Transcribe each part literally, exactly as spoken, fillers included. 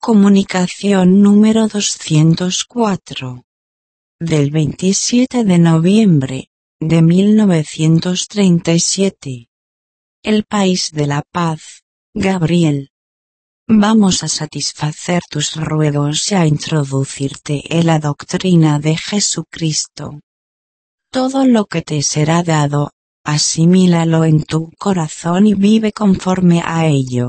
Comunicación número doscientos cuatro. Del veintisiete de noviembre, de mil novecientos treinta y siete. El país de la paz, Gabriel. Vamos a satisfacer tus ruegos y a introducirte en la doctrina de Jesucristo. Todo lo que te será dado, asimílalo en tu corazón y vive conforme a ello.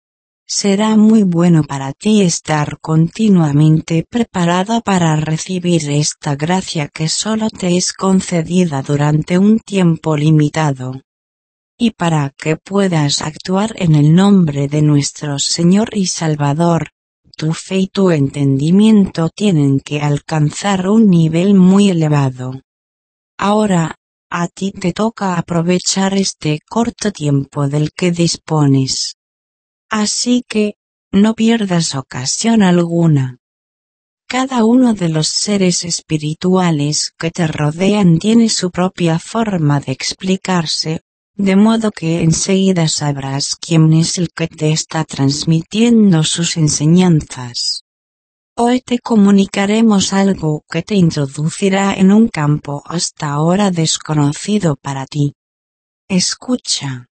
Será muy bueno para ti estar continuamente preparado para recibir esta gracia que solo te es concedida durante un tiempo limitado. Y para que puedas actuar en el nombre de nuestro Señor y Salvador, tu fe y tu entendimiento tienen que alcanzar un nivel muy elevado. Ahora, a ti te toca aprovechar este corto tiempo del que dispones. Así que, no pierdas ocasión alguna. Cada uno de los seres espirituales que te rodean tiene su propia forma de explicarse, de modo que enseguida sabrás quién es el que te está transmitiendo sus enseñanzas. Hoy te comunicaremos algo que te introducirá en un campo hasta ahora desconocido para ti. Escucha.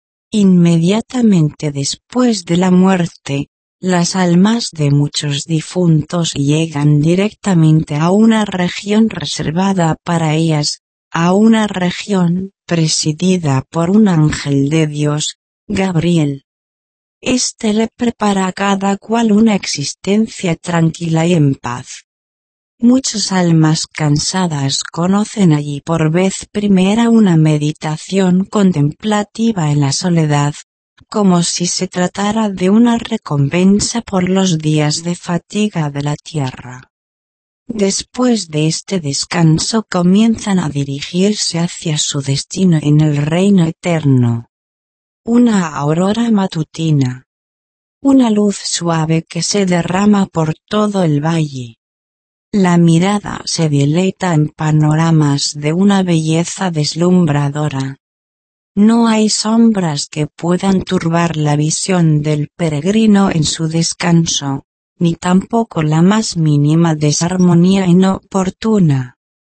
Inmediatamente después de la muerte, las almas de muchos difuntos llegan directamente a una región reservada para ellas, a una región presidida por un ángel de Dios, Gabriel. Este le prepara a cada cual una existencia tranquila y en paz. Muchas almas cansadas conocen allí por vez primera una meditación contemplativa en la soledad, como si se tratara de una recompensa por los días de fatiga de la tierra. Después de este descanso comienzan a dirigirse hacia su destino en el reino eterno. Una aurora matutina. Una luz suave que se derrama por todo el valle. La mirada se deleita en panoramas de una belleza deslumbradora. No hay sombras que puedan turbar la visión del peregrino en su descanso, ni tampoco la más mínima desarmonía inoportuna.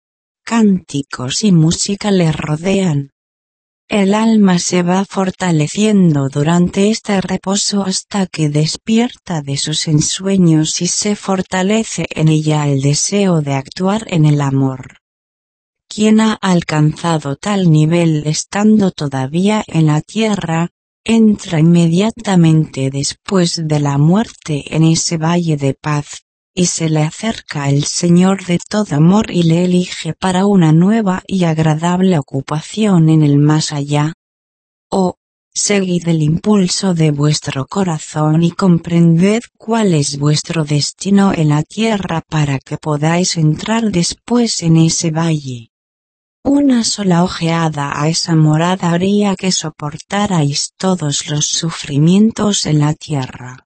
Cánticos y música le rodean. El alma se va fortaleciendo durante este reposo hasta que despierta de sus ensueños y se fortalece en ella el deseo de actuar en el amor. Quien ha alcanzado tal nivel estando todavía en la tierra, entra inmediatamente después de la muerte en ese valle de paz, y se le acerca el Señor de todo amor y le elige para una nueva y agradable ocupación en el más allá. Oh, seguid el impulso de vuestro corazón y comprended cuál es vuestro destino en la tierra para que podáis entrar después en ese valle. Una sola ojeada a esa morada haría que soportarais todos los sufrimientos en la tierra.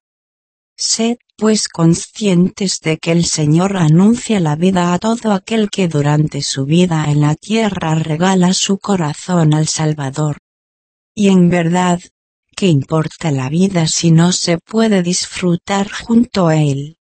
Sed, pues, conscientes de que el Señor anuncia la vida a todo aquel que durante su vida en la tierra regala su corazón al Salvador. Y en verdad, ¿qué importa la vida si no se puede disfrutar junto a Él?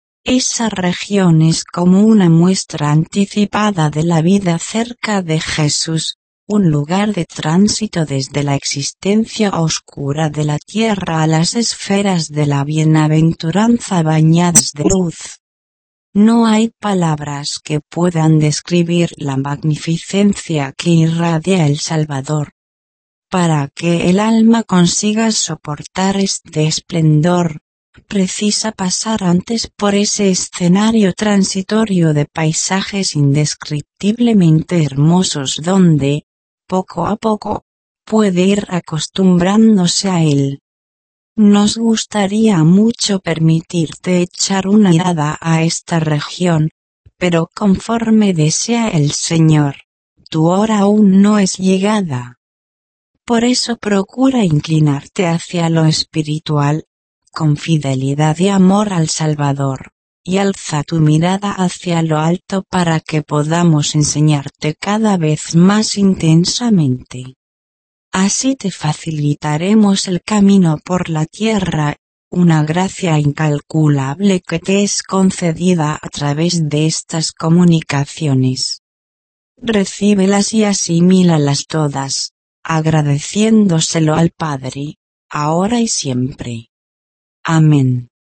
Esa región es como una muestra anticipada de la vida cerca de Jesús, un lugar de tránsito desde la existencia oscura de la tierra a las esferas de la bienaventuranza bañadas de luz. No hay palabras que puedan describir la magnificencia que irradia el Salvador. Para que el alma consiga soportar este esplendor, precisa pasar antes por ese escenario transitorio de paisajes indescriptiblemente hermosos donde, poco a poco, puede ir acostumbrándose a él. Nos gustaría mucho permitirte echar una mirada a esta región, pero conforme desea el Señor, tu hora aún no es llegada. Por eso procura inclinarte hacia lo espiritual, con fidelidad y amor al Salvador, y alza tu mirada hacia lo alto para que podamos enseñarte cada vez más intensamente. Así te facilitaremos el camino por la tierra, una gracia incalculable que te es concedida a través de estas comunicaciones. Recíbelas y asimílalas todas, agradeciéndoselo al Padre, ahora y siempre. Amén.